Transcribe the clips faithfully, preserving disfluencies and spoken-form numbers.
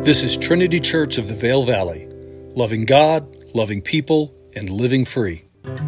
This is Trinity Church of the Vale Valley, loving God, loving people, and living free.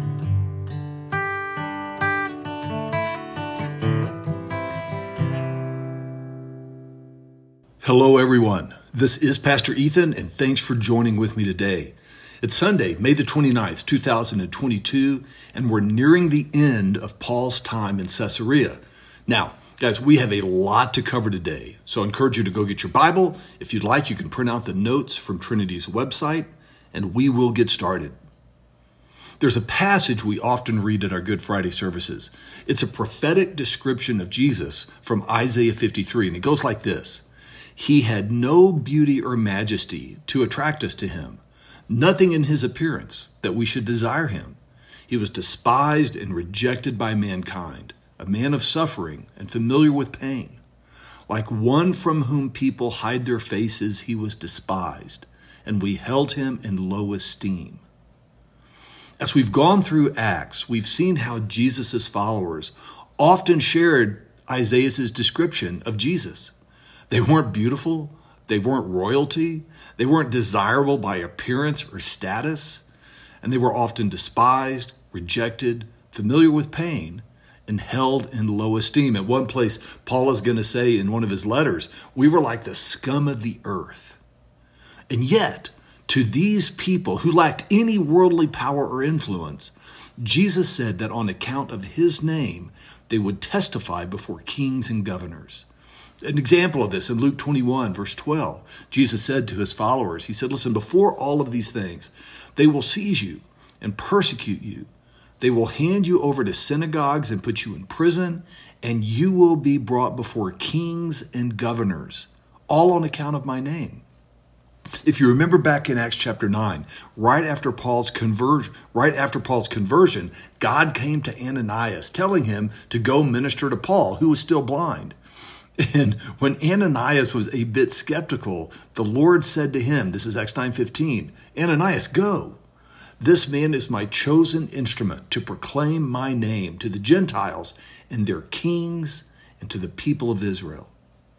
Hello, everyone. This is Pastor Ethan, and thanks for joining with me today. It's Sunday, May the twenty-ninth, two thousand twenty-two, and we're nearing the end of Paul's time in Caesarea. Now, guys, we have a lot to cover today, so I encourage you to go get your Bible. If you'd like, you can print out the notes from Trinity's website, and we will get started. There's a passage we often read at our Good Friday services. It's a prophetic description of Jesus from Isaiah fifty-three, and it goes like this. He had no beauty or majesty to attract us to him, nothing in his appearance that we should desire him. He was despised and rejected by mankind, a man of suffering and familiar with pain. Like one from whom people hide their faces, he was despised, and we held him in low esteem. As we've gone through Acts, we've seen how Jesus' followers often shared Isaiah's description of Jesus. They weren't beautiful, they weren't royalty, they weren't desirable by appearance or status, and they were often despised, rejected, familiar with pain, and held in low esteem. At one place, Paul is going to say in one of his letters, we were like the scum of the earth. And yet, to these people who lacked any worldly power or influence, Jesus said that on account of his name, they would testify before kings and governors. An example of this in Luke twenty-one, verse twelve, Jesus said to his followers, he said, listen, before all of these things, they will seize you and persecute you. They will hand you over to synagogues and put you in prison, and you will be brought before kings and governors, all on account of my name. If you remember back in Acts chapter nine, right after Paul's conversion, right after Paul's conversion, God came to Ananias, telling him to go minister to Paul, who was still blind. And when Ananias was a bit skeptical, the Lord said to him, this is Acts nine fifteen, Ananias, go. This man is my chosen instrument to proclaim my name to the Gentiles and their kings and to the people of Israel.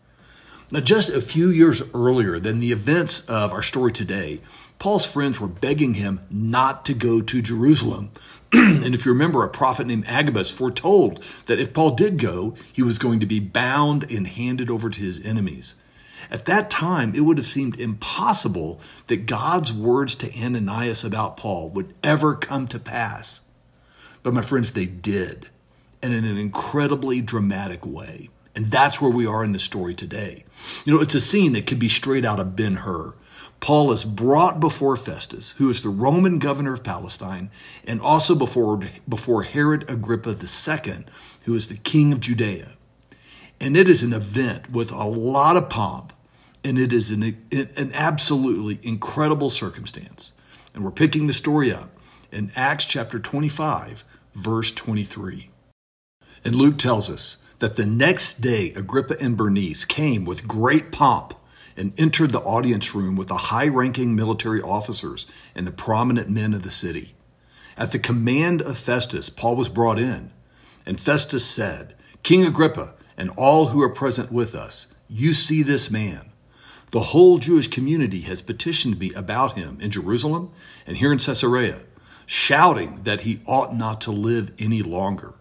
Now, just a few years earlier than the events of our story today, Paul's friends were begging him not to go to Jerusalem. And if you remember, a prophet named Agabus foretold that if Paul did go, he was going to be bound and handed over to his enemies. At that time, it would have seemed impossible that God's words to Ananias about Paul would ever come to pass. But my friends, they did, and in an incredibly dramatic way. And that's where we are in the story today. You know, it's a scene that could be straight out of Ben-Hur. Paul is brought before Festus, who is the Roman governor of Palestine, and also before, before Herod Agrippa the Second, who is the king of Judea. And it is an event with a lot of pomp, and it is an, an absolutely incredible circumstance. And we're picking the story up in Acts chapter twenty-five, verse twenty-three. And Luke tells us that the next day Agrippa and Bernice came with great pomp and entered the audience room with the high-ranking military officers and the prominent men of the city. At the command of Festus, Paul was brought in, and Festus said, King Agrippa and all who are present with us, you see this man. The whole Jewish community has petitioned me about him in Jerusalem and here in Caesarea, shouting that he ought not to live any longer.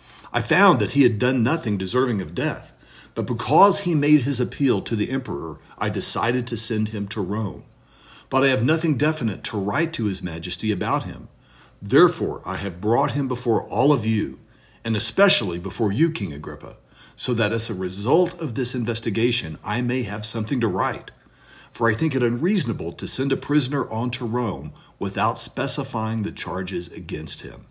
I found that he had done nothing deserving of death, but because he made his appeal to the emperor, I decided to send him to Rome. But I have nothing definite to write to his majesty about him. Therefore, I have brought him before all of you, and especially before you, King Agrippa, so that as a result of this investigation, I may have something to write. For I think it unreasonable to send a prisoner on to Rome without specifying the charges against him.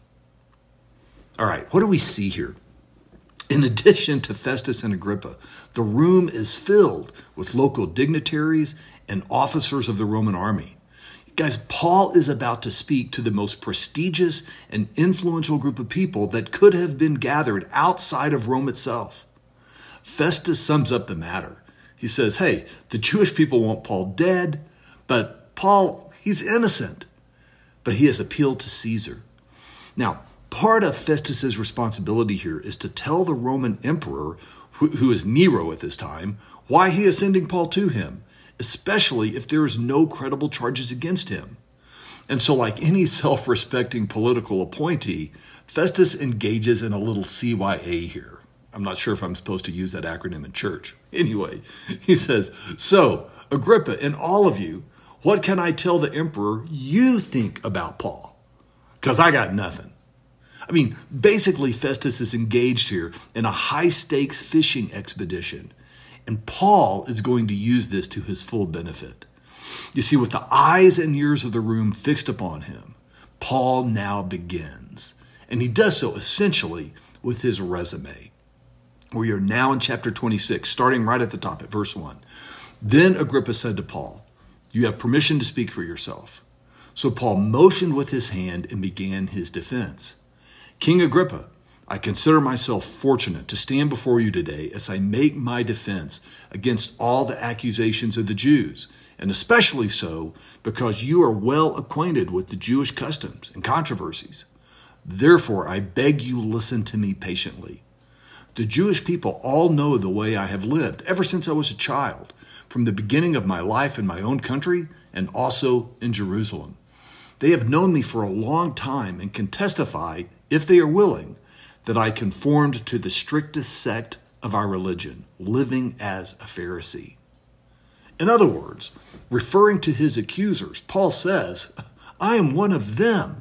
All right, what do we see here? In addition to Festus and Agrippa, the room is filled with local dignitaries and officers of the Roman army. Guys, Paul is about to speak to the most prestigious and influential group of people that could have been gathered outside of Rome itself. Festus sums up the matter. He says, hey, the Jewish people want Paul dead, but Paul, he's innocent. But he has appealed to Caesar. Now, part of Festus's responsibility here is to tell the Roman emperor, who, who is Nero at this time, why he is sending Paul to him especially if there is no credible charges against him. And so, like any self-respecting political appointee, Festus engages in a little C Y A here. I'm not sure if I'm supposed to use that acronym in church. Anyway, he says, "So, Agrippa and all of you, what can I tell the emperor you think about Paul? Because I got nothing." I mean, basically, Festus is engaged here in a high-stakes fishing expedition, and Paul is going to use this to his full benefit. You see, with the eyes and ears of the room fixed upon him, Paul now begins, and he does so essentially with his resume. We are now in chapter twenty-six, starting right at the top at verse one. "Then Agrippa said to Paul, 'You have permission to speak for yourself.' So Paul motioned with his hand and began his defense. 'King Agrippa, I consider myself fortunate to stand before you today as I make my defense against all the accusations of the Jews, and especially so because you are well acquainted with the Jewish customs and controversies. Therefore, I beg you listen to me patiently. The Jewish people all know the way I have lived ever since I was a child, from the beginning of my life in my own country and also in Jerusalem. They have known me for a long time and can testify, if they are willing, that I conformed to the strictest sect of our religion, living as a Pharisee.'" In other words, referring to his accusers, Paul says, "I am one of them.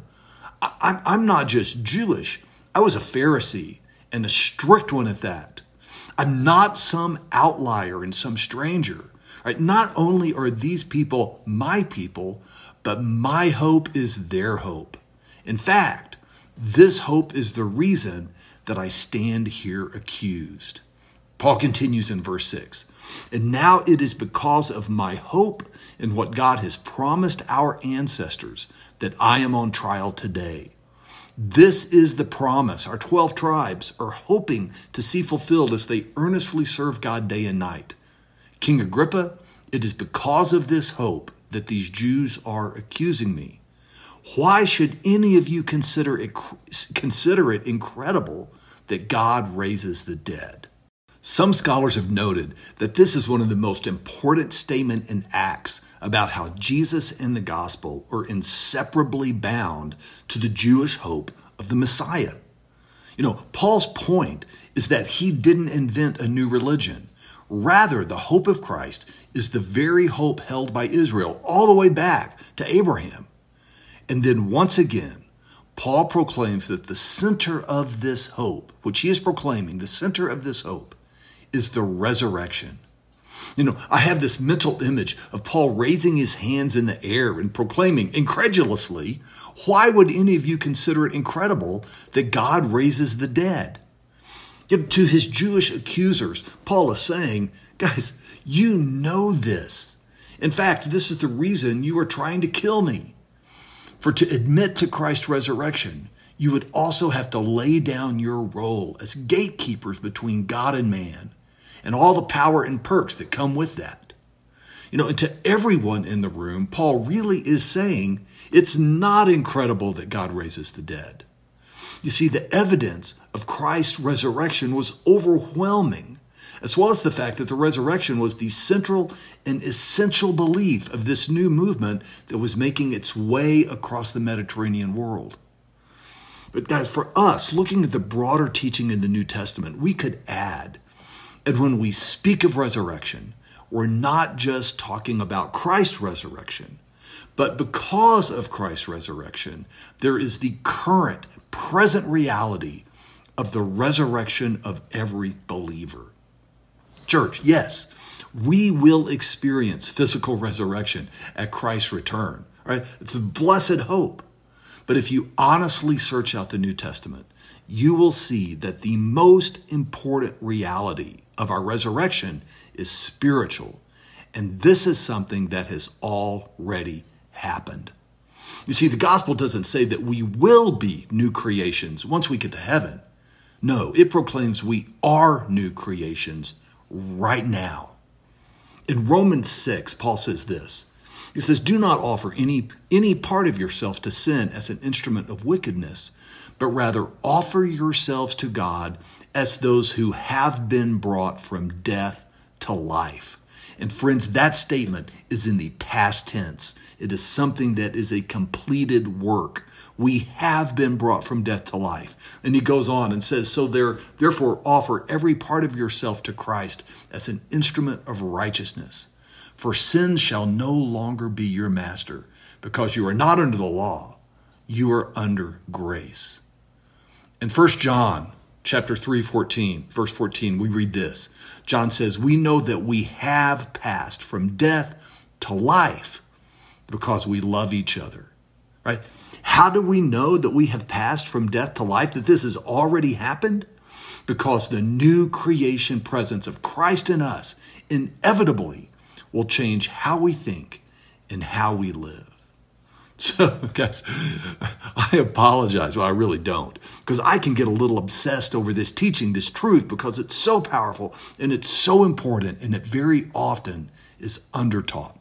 I, I'm not just Jewish. I was a Pharisee, and a strict one at that. I'm not some outlier and some stranger. Right? Not only are these people my people, but my hope is their hope. In fact, this hope is the reason that I stand here accused." Paul continues in verse six. "And now it is because of my hope in what God has promised our ancestors that I am on trial today. This is the promise our twelve tribes are hoping to see fulfilled as they earnestly serve God day and night. King Agrippa, it is because of this hope that these Jews are accusing me. Why should any of you consider it, consider it incredible that God raises the dead?" Some scholars have noted that this is one of the most important statements in Acts about how Jesus and the gospel are inseparably bound to the Jewish hope of the Messiah. You know, Paul's point is that he didn't invent a new religion. Rather, the hope of Christ is the very hope held by Israel all the way back to Abraham. And then once again, Paul proclaims that the center of this hope, which he is proclaiming, the center of this hope, is the resurrection. You know, I have this mental image of Paul raising his hands in the air and proclaiming incredulously, "Why would any of you consider it incredible that God raises the dead?" Yet to his Jewish accusers, Paul is saying, guys, you know this. In fact, this is the reason you are trying to kill me. For to admit to Christ's resurrection, you would also have to lay down your role as gatekeepers between God and man, and all the power and perks that come with that. You know, and to everyone in the room, Paul really is saying it's not incredible that God raises the dead. You see, the evidence of Christ's resurrection was overwhelming, as well as the fact that the resurrection was the central and essential belief of this new movement that was making its way across the Mediterranean world. But guys, for us, looking at the broader teaching in the New Testament, we could add, and when we speak of resurrection, we're not just talking about Christ's resurrection, but because of Christ's resurrection, there is the current, present reality of the resurrection of every believer. Church, yes, we will experience physical resurrection at Christ's return, right? It's a blessed hope. But if you honestly search out the New Testament, you will see that the most important reality of our resurrection is spiritual. And this is something that has already happened. You see, the gospel doesn't say that we will be new creations once we get to heaven. No, it proclaims we are new creations right now. In Romans six, Paul says this. He says, "Do not offer any, any part of yourself to sin as an instrument of wickedness, but rather offer yourselves to God as those who have been brought from death to life, And friends, that statement is in the past tense. It is something that is a completed work. We have been brought from death to life. And he goes on and says, so there, therefore offer every part of yourself to Christ as an instrument of righteousness. For sin shall no longer be your master, because you are not under the law, you are under grace. In First John chapter three, fourteen, verse fourteen, we read this. John says, we know that we have passed from death to life because we love each other, right? How do we know that we have passed from death to life, that this has already happened? Because the new creation presence of Christ in us inevitably will change how we think and how we live. So, guys, I apologize. Well, I really don't, because I can get a little obsessed over this teaching, this truth, because it's so powerful and it's so important, and it very often is undertaught.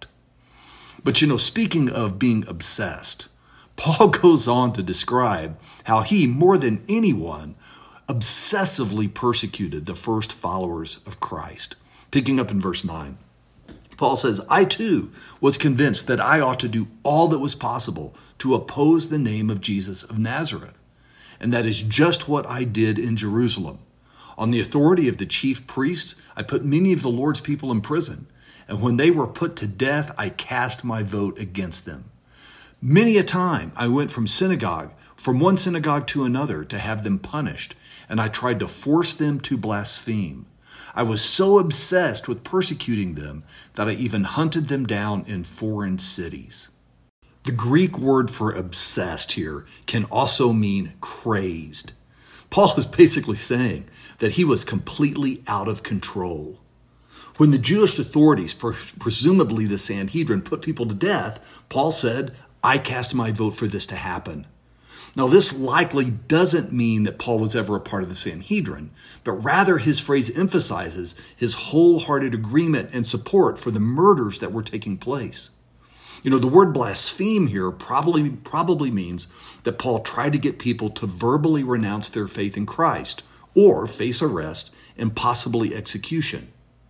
But, you know, speaking of being obsessed, Paul goes on to describe how he, more than anyone, obsessively persecuted the first followers of Christ. Picking up in verse nine. Paul says, I too was convinced that I ought to do all that was possible to oppose the name of Jesus of Nazareth. And that is just what I did in Jerusalem. On the authority of the chief priests, I put many of the Lord's people in prison. And when they were put to death, I cast my vote against them. Many a time I went from synagogue, from one synagogue to another to have them punished, and I tried to force them to blaspheme. I was so obsessed with persecuting them that I even hunted them down in foreign cities. The Greek word for obsessed here can also mean crazed. Paul is basically saying that he was completely out of control. When the Jewish authorities, presumably the Sanhedrin, put people to death, Paul said, I cast my vote for this to happen. Now, this likely doesn't mean that Paul was ever a part of the Sanhedrin, but rather his phrase emphasizes his wholehearted agreement and support for the murders that were taking place. You know, the word blaspheme here probably, probably means that Paul tried to get people to verbally renounce their faith in Christ or face arrest and possibly execution.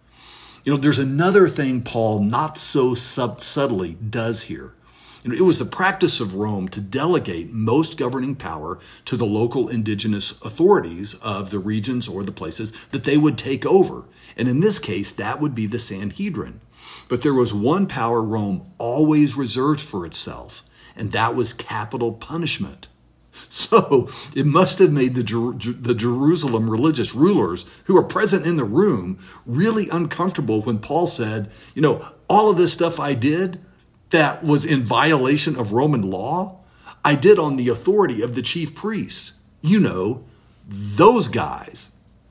You know, there's another thing Paul not so sub- subtly does here. It was the practice of Rome to delegate most governing power to the local indigenous authorities of the regions or the places that they would take over. And in this case, that would be the Sanhedrin. But there was one power Rome always reserved for itself, and that was capital punishment. So it must have made the, Jer- the Jerusalem religious rulers who were present in the room really uncomfortable when Paul said, you know, all of this stuff I did that was in violation of Roman law, I did on the authority of the chief priests. You know, those guys.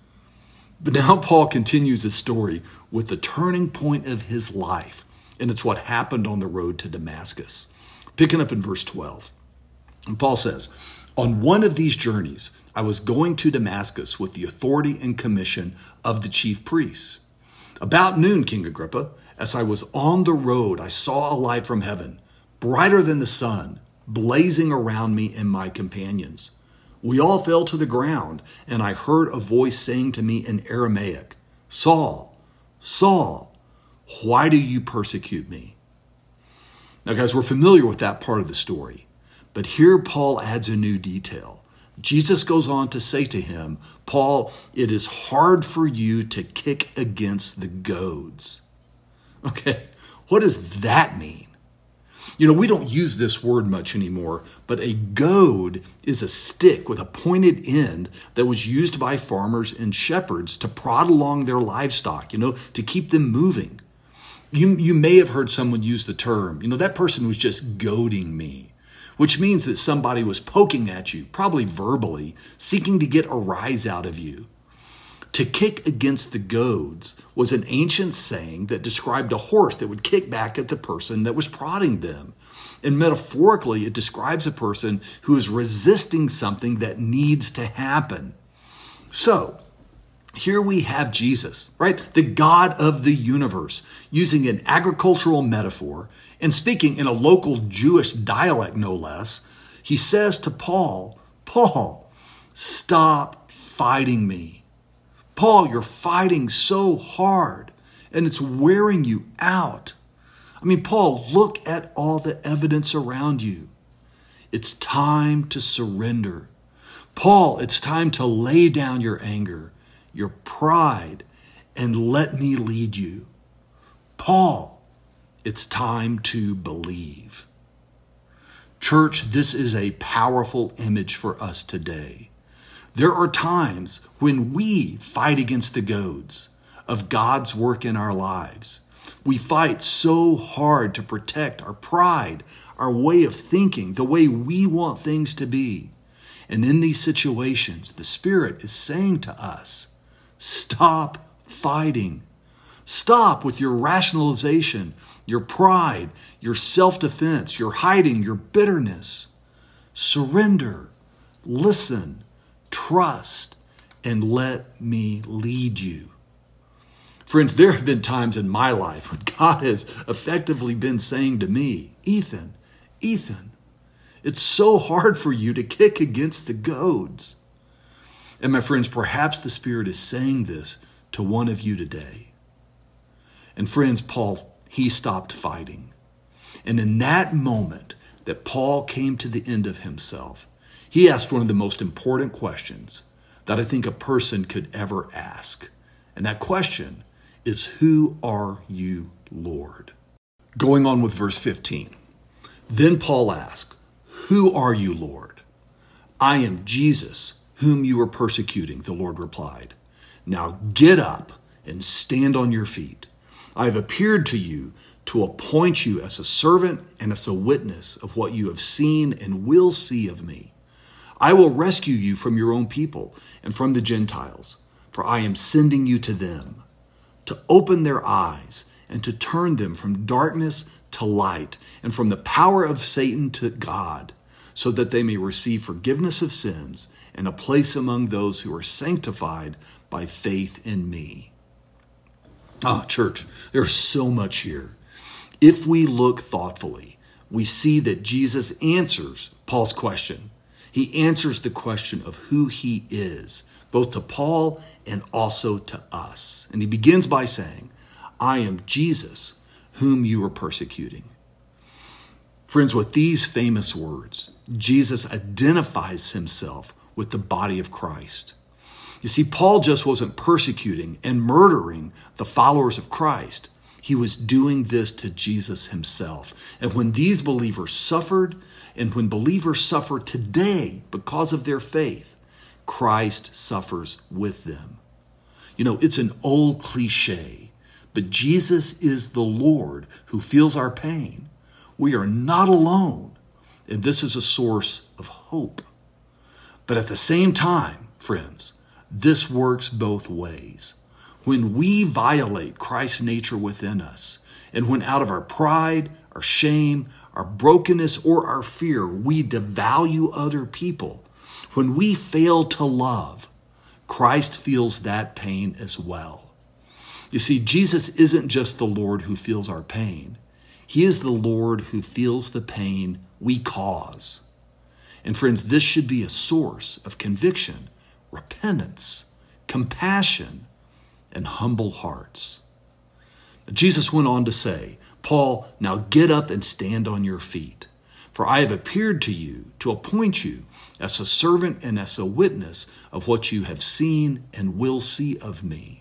But now Paul continues his story with the turning point of his life, and it's what happened on the road to Damascus. Picking up in verse twelve. And Paul says, on one of these journeys, I was going to Damascus with the authority and commission of the chief priests. About noon, King Agrippa, as I was on the road, I saw a light from heaven, brighter than the sun, blazing around me and my companions. We all fell to the ground, and I heard a voice saying to me in Aramaic, Saul, Saul, why do you persecute me? Now, guys, we're familiar with that part of the story, but here Paul adds a new detail. Jesus goes on to say to him, Paul, it is hard for you to kick against the goads. Okay, what does that mean? You know, we don't use this word much anymore, but a goad is a stick with a pointed end that was used by farmers and shepherds to prod along their livestock, you know, to keep them moving. You, you may have heard someone use the term, you know, that person was just goading me, which means that somebody was poking at you, probably verbally, seeking to get a rise out of you. To kick against the goads was an ancient saying that described a horse that would kick back at the person that was prodding them. And metaphorically, it describes a person who is resisting something that needs to happen. So, here we have Jesus, right? The God of the universe, using an agricultural metaphor and speaking in a local Jewish dialect, no less. He says to Paul, Paul, stop fighting me. Paul, you're fighting so hard. and it's wearing you out. I mean, Paul, look at all the evidence around you. It's time to surrender. Paul, it's time to lay down your anger, your pride, and let me lead you. Paul, it's time to believe. Church, this is a powerful image for us today. There are times when we fight against the goads of God's work in our lives. We fight so hard to protect our pride, our way of thinking, the way we want things to be. And in these situations, the Spirit is saying to us, stop fighting. Stop with your rationalization, your pride, your self-defense, your hiding, your bitterness. Surrender, listen, trust, and let me lead you. Friends, there have been times in my life when God has effectively been saying to me, Ethan, Ethan, it's so hard for you to kick against the goads. And my friends, perhaps the Spirit is saying this to one of you today. And friends, Paul, he stopped fighting. And in that moment that Paul came to the end of himself, he asked one of the most important questions that I think a person could ever ask. And that question is, who are you, Lord? Going on with verse fifteen. Then Paul asked, who are you, Lord? I am Jesus, whom you are persecuting, the Lord replied. Now get up and stand on your feet. I have appeared to you to appoint you as a servant and as a witness of what you have seen and will see of me. I will rescue you from your own people and from the Gentiles, for I am sending you to them, to open their eyes and to turn them from darkness to light and from the power of Satan to God, so that they may receive forgiveness of sins and a place among those who are sanctified by faith in me. Ah, oh, church, there's so much here. If we look thoughtfully, we see that Jesus answers Paul's question. He answers the question of who he is, both to Paul and also to us. And he begins by saying, I am Jesus, whom you are persecuting. Friends, with these famous words, Jesus identifies himself with the body of Christ. You see, Paul just wasn't persecuting and murdering the followers of Christ. He was doing this to Jesus himself. And when these believers suffered, and when believers suffer today because of their faith, Christ suffers with them. You know, it's an old cliche, but Jesus is the Lord who feels our pain. We are not alone, and this is a source of hope. But at the same time, friends, this works both ways. When we violate Christ's nature within us, and when out of our pride, our shame, our brokenness, or our fear, we devalue other people, when we fail to love, Christ feels that pain as well. You see, Jesus isn't just the Lord who feels our pain. He is the Lord who feels the pain we cause. And friends, this should be a source of conviction, repentance, compassion, and humble hearts. Jesus went on to say, Paul, now get up and stand on your feet, for I have appeared to you to appoint you as a servant and as a witness of what you have seen and will see of me.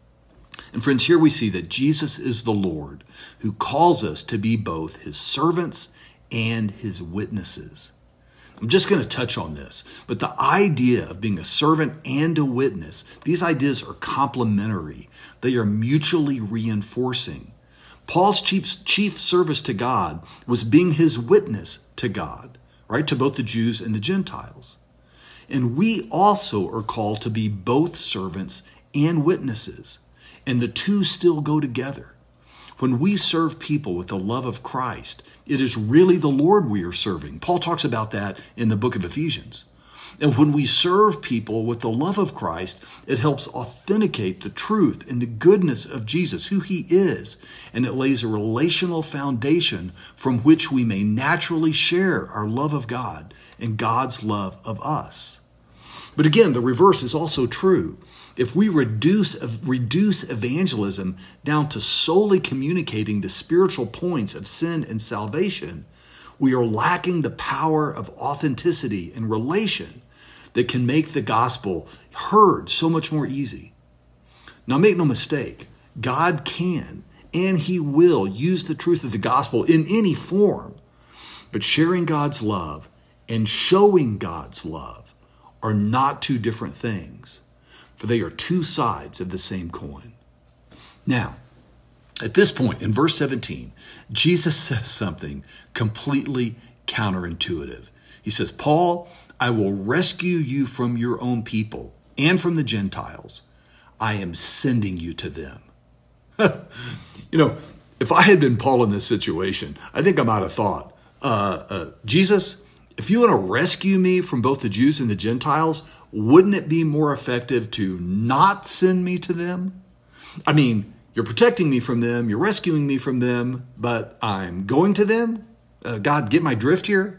And friends, here we see that Jesus is the Lord who calls us to be both his servants and his witnesses. I'm just going to touch on this, but the idea of being a servant and a witness, these ideas are complementary. They are mutually reinforcing. Paul's chief, chief service to God was being his witness to God, right? To both the Jews and the Gentiles. And we also are called to be both servants and witnesses. And the two still go together. When we serve people with the love of Christ, it is really the Lord we are serving. Paul talks about that in the book of Ephesians. And when we serve people with the love of Christ, it helps authenticate the truth and the goodness of Jesus, who he is. And it lays a relational foundation from which we may naturally share our love of God and God's love of us. But again, the reverse is also true. If we reduce, reduce evangelism down to solely communicating the spiritual points of sin and salvation, we are lacking the power of authenticity and relation that can make the gospel heard so much more easy. Now, make no mistake, God can and he will use the truth of the gospel in any form, but sharing God's love and showing God's love are not two different things, for they are two sides of the same coin. Now, at this point in verse seventeen, Jesus says something completely counterintuitive. He says, Paul, I will rescue you from your own people and from the Gentiles. I am sending you to them. You know, if I had been Paul in this situation, I think I might have thought, uh, uh, Jesus, if you want to rescue me from both the Jews and the Gentiles, wouldn't it be more effective to not send me to them? I mean, you're protecting me from them, you're rescuing me from them, but I'm going to them? Uh, God, get my drift here?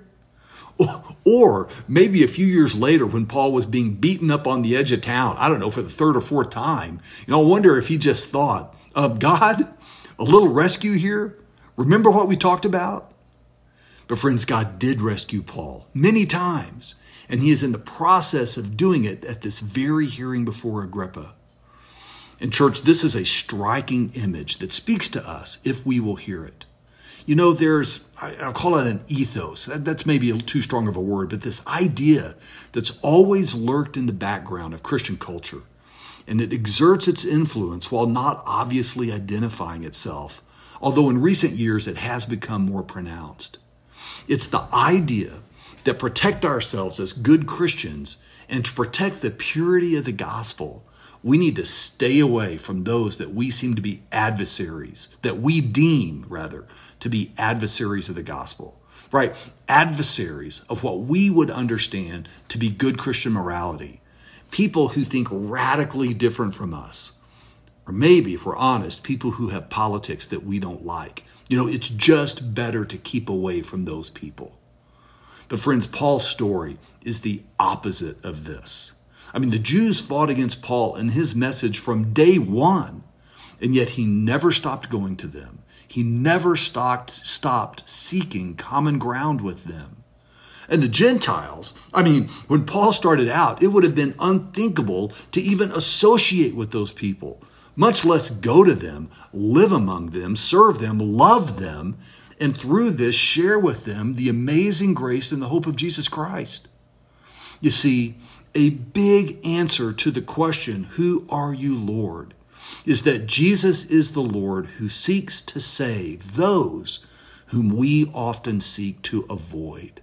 Or maybe a few years later when Paul was being beaten up on the edge of town, I don't know, for the third or fourth time, you know, I wonder if he just thought, uh, God, a little rescue here? Remember what we talked about? But friends, God did rescue Paul many times, and he is in the process of doing it at this very hearing before Agrippa. And church, this is a striking image that speaks to us if we will hear it. You know, there's, I'll call it an ethos. That, that's maybe a, too strong of a word, but this idea that's always lurked in the background of Christian culture. And it exerts its influence while not obviously identifying itself, although in recent years it has become more pronounced. It's the idea that protect ourselves as good Christians and to protect the purity of the gospel, we need to stay away from those that we seem to be adversaries, that we deem, rather, to be adversaries of the gospel, right? Adversaries of what we would understand to be good Christian morality. People who think radically different from us. Or maybe, if we're honest, people who have politics that we don't like. You know, it's just better to keep away from those people. But friends, Paul's story is the opposite of this. I mean, the Jews fought against Paul and his message from day one, and yet he never stopped going to them. He never stopped, stopped seeking common ground with them. And the Gentiles, I mean, when Paul started out, it would have been unthinkable to even associate with those people, much less go to them, live among them, serve them, love them, and through this share with them the amazing grace and the hope of Jesus Christ. You see, a big answer to the question, who are you, Lord, is that Jesus is the Lord who seeks to save those whom we often seek to avoid.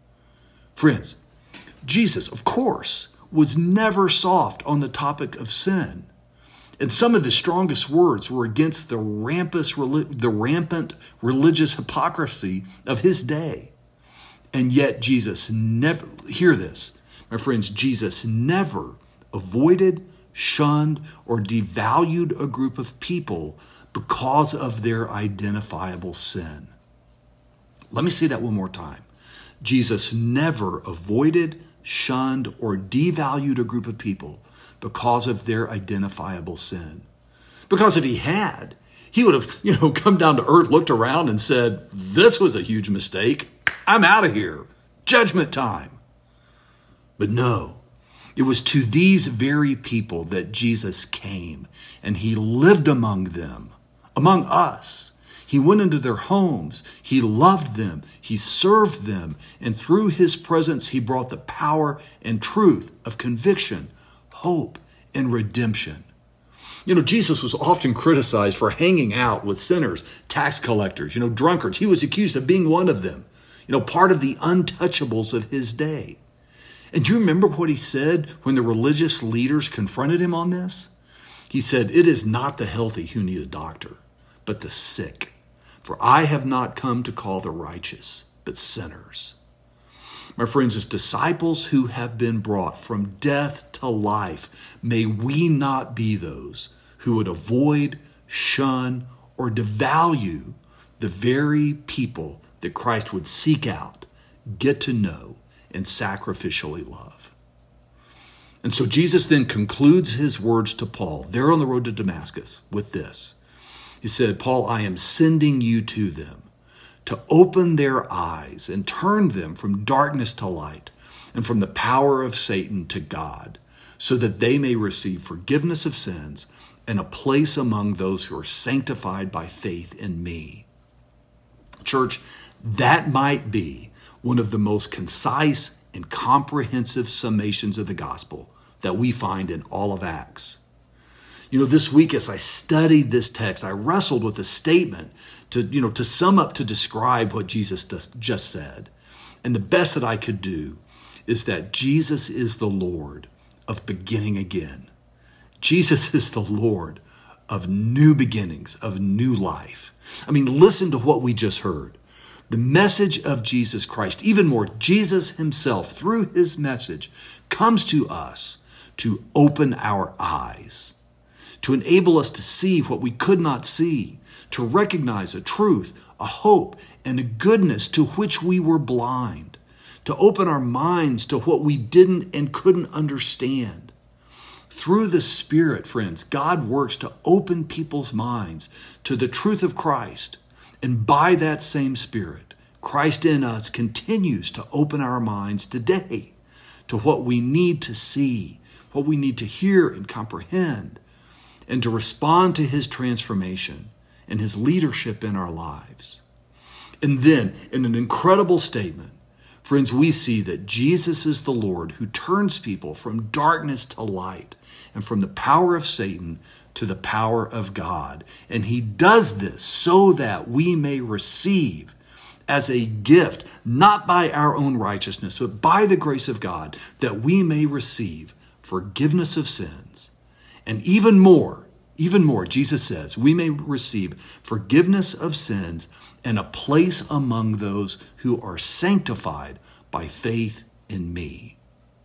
Friends, Jesus, of course, was never soft on the topic of sin. And some of his strongest words were against the rampant, the rampant religious hypocrisy of his day. And yet Jesus never, hear this, my friends, Jesus never avoided, shunned, or devalued a group of people because of their identifiable sin. Let me say that one more time. Jesus never avoided, shunned, or devalued a group of people because of their identifiable sin. Because if he had, he would have, you know, come down to earth, looked around and said, this was a huge mistake. I'm out of here. Judgment time. But no, it was to these very people that Jesus came, and he lived among them, among us. He went into their homes. He loved them. He served them. And through his presence, he brought the power and truth of conviction, hope, and redemption. You know, Jesus was often criticized for hanging out with sinners, tax collectors, you know, drunkards. He was accused of being one of them, you know, part of the untouchables of his day. And do you remember what he said when the religious leaders confronted him on this? He said, it is not the healthy who need a doctor, but the sick. For I have not come to call the righteous, but sinners. My friends, as disciples who have been brought from death to life, may we not be those who would avoid, shun, or devalue the very people that Christ would seek out, get to know, and sacrificially love. And so Jesus then concludes his words to Paul there on the road to Damascus with this. He said, Paul, I am sending you to them to open their eyes and turn them from darkness to light and from the power of Satan to God, so that they may receive forgiveness of sins and a place among those who are sanctified by faith in me. Church, that might be one of the most concise and comprehensive summations of the gospel that we find in all of Acts. You know, this week as I studied this text, I wrestled with a statement to, you know, to sum up, to describe what Jesus just said. And the best that I could do is that Jesus is the Lord of beginning again. Jesus is the Lord of new beginnings, of new life. I mean, listen to what we just heard. The message of Jesus Christ, even more, Jesus himself, through his message, comes to us to open our eyes, to enable us to see what we could not see, to recognize a truth, a hope, and a goodness to which we were blind, to open our minds to what we didn't and couldn't understand. Through the Spirit, friends, God works to open people's minds to the truth of Christ. And by that same Spirit, Christ in us continues to open our minds today to what we need to see, what we need to hear and comprehend, and to respond to his transformation and his leadership in our lives. And then, in an incredible statement, friends, we see that Jesus is the Lord who turns people from darkness to light and from the power of Satan to the power of God. And he does this so that we may receive as a gift, not by our own righteousness, but by the grace of God, that we may receive forgiveness of sins. And even more, even more, Jesus says, we may receive forgiveness of sins and a place among those who are sanctified by faith in me.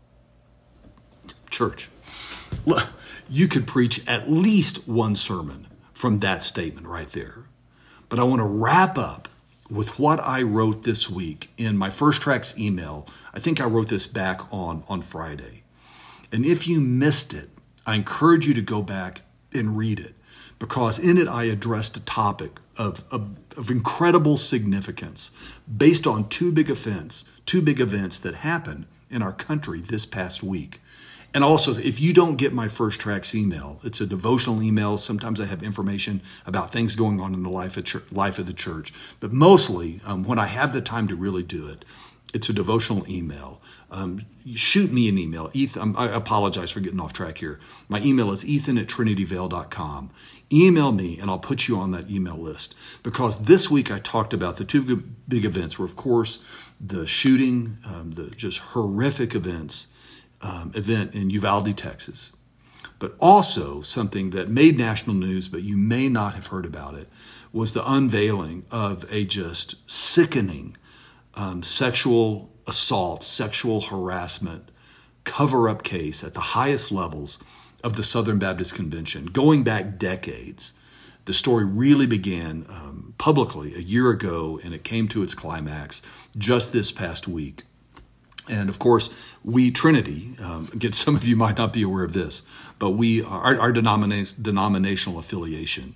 Church, look, you could preach at least one sermon from that statement right there. But I want to wrap up with what I wrote this week in my First Tracks email. I think I wrote this back on, on Friday. And if you missed it, I encourage you to go back and read it, because in it I addressed a topic of, of, of incredible significance based on two big events, two big events that happened in our country this past week. And also, if you don't get my First Tracks email, it's a devotional email. Sometimes I have information about things going on in the life of, church, life of the church. But mostly, um, when I have the time to really do it, it's a devotional email. Um, shoot me an email. Ethan, I apologize for getting off track here. My email is ethan at trinityvale dot com. Email me and I'll put you on that email list. Because this week I talked about the two big events were, of course, the shooting, um, the just horrific events, um, event in Uvalde, Texas. But also something that made national news, but you may not have heard about it, was the unveiling of a just sickening um, sexual assault, sexual harassment, cover-up case at the highest levels of the Southern Baptist Convention, going back decades. The story really began um, publicly a year ago, and it came to its climax just this past week. And of course, we, Trinity, um, again, some of you might not be aware of this, but we, our, our denomina- denominational affiliation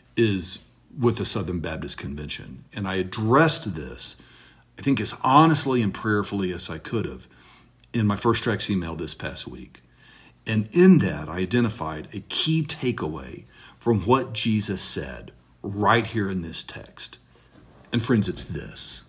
is with the Southern Baptist Convention. And I addressed this, I think, as honestly and prayerfully as I could have in my First Tracks email this past week. And in that, I identified a key takeaway from what Jesus said right here in this text. And friends, it's this.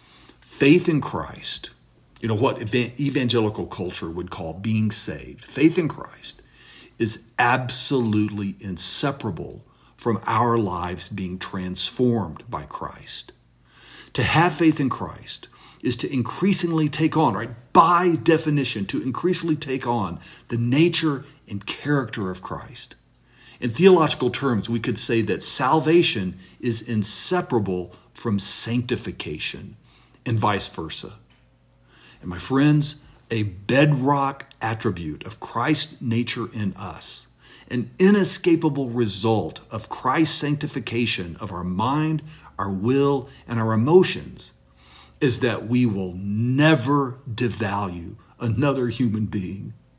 Faith in Christ, you know, what evangelical culture would call being saved, faith in Christ is absolutely inseparable from our lives being transformed by Christ. To have faith in Christ is to increasingly take on, right, by definition, to increasingly take on the nature and character of Christ. In theological terms, we could say that salvation is inseparable from sanctification and vice versa. And my friends, a bedrock attribute of Christ's nature in us, an inescapable result of Christ's sanctification of our mind, our will, and our emotions, is that we will never devalue another human being.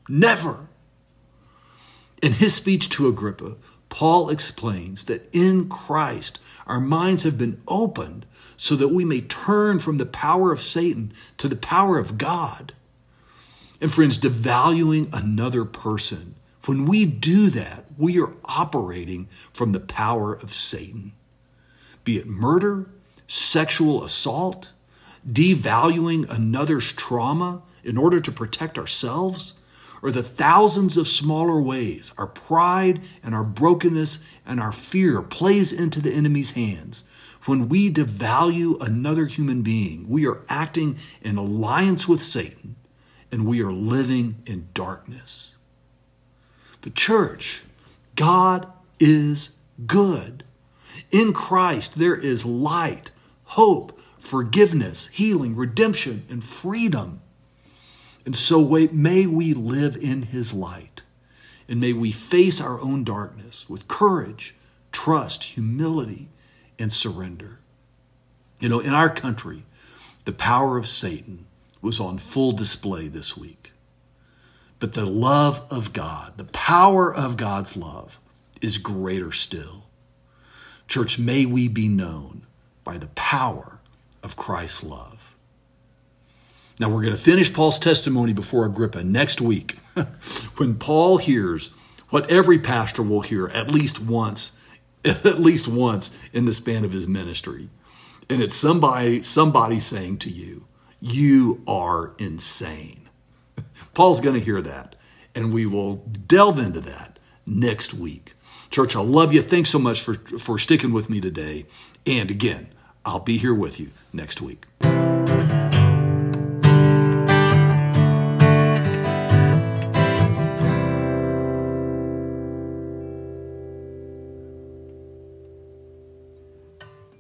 Never. In his speech to Agrippa, Paul explains that in Christ, our minds have been opened so that we may turn from the power of Satan to the power of God. And friends, devaluing another person, when we do that, we are operating from the power of Satan. Be it murder, sexual assault, devaluing another's trauma in order to protect ourselves, or the thousands of smaller ways our pride and our brokenness and our fear plays into the enemy's hands. When we devalue another human being, we are acting in alliance with Satan, and we are living in darkness. But church, God is good. In Christ, there is light, hope, forgiveness, healing, redemption, and freedom. And so may we live in his light, and may we face our own darkness with courage, trust, humility, and surrender. You know, in our country, the power of Satan was on full display this week. But the love of God, the power of God's love, is greater still. Church, may we be known by the power of Christ's love. Now, we're going to finish Paul's testimony before Agrippa next week when Paul hears what every pastor will hear at least once, at least once in the span of his ministry. And it's somebody, somebody saying to you, you are insane. Paul's going to hear that, and we will delve into that next week. Church, I love you. Thanks so much for, for sticking with me today. And again, I'll be here with you next week.